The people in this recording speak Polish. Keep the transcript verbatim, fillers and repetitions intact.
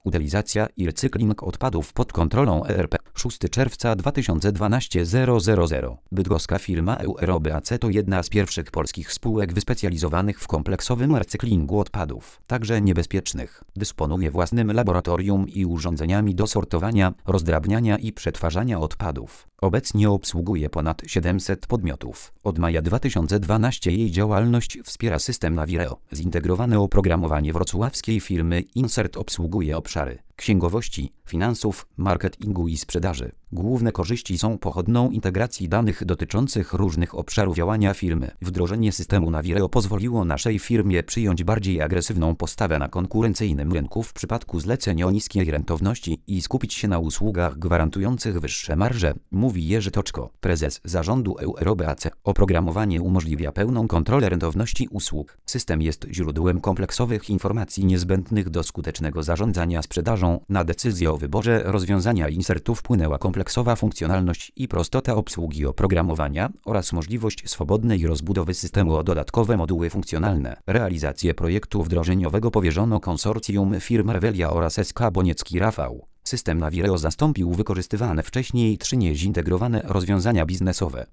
Utylizacja i recykling odpadów pod kontrolą E R P. szóstego czerwca dwa tysiące dwunastego zero zero zero. Bydgoska firma EuRoBaC to jedna z pierwszych polskich spółek wyspecjalizowanych w kompleksowym recyklingu odpadów, także niebezpiecznych. Dysponuje własnym laboratorium i urządzeniami do sortowania, rozdrabniania i przetwarzania odpadów. Obecnie obsługuje ponad siedemset podmiotów. Od maja dwa tysiące dwunastego jej działalność wspiera system Navireo. Zintegrowane oprogramowanie wrocławskiej firmy Insert obsługuje obszary księgowości, finansów, marketingu i sprzedaży. Główne korzyści są pochodną integracji danych dotyczących różnych obszarów działania firmy. Wdrożenie systemu Navireo pozwoliło naszej firmie przyjąć bardziej agresywną postawę na konkurencyjnym rynku w przypadku zleceń o niskiej rentowności i skupić się na usługach gwarantujących wyższe marże, mówi Jerzy Toczko, prezes zarządu EuRoBaC. Oprogramowanie umożliwia pełną kontrolę rentowności usług. System jest źródłem kompleksowych informacji niezbędnych do skutecznego zarządzania sprzedażą. Na decyzję o wyborze rozwiązania Insertu wpłynęła kompleksowa funkcjonalność i prostota obsługi oprogramowania oraz możliwość swobodnej rozbudowy systemu o dodatkowe moduły funkcjonalne. Realizację projektu wdrożeniowego powierzono konsorcjum firm Revelia oraz S K Boniecki Rafał. System Navireo zastąpił wykorzystywane wcześniej trzy niezintegrowane rozwiązania biznesowe.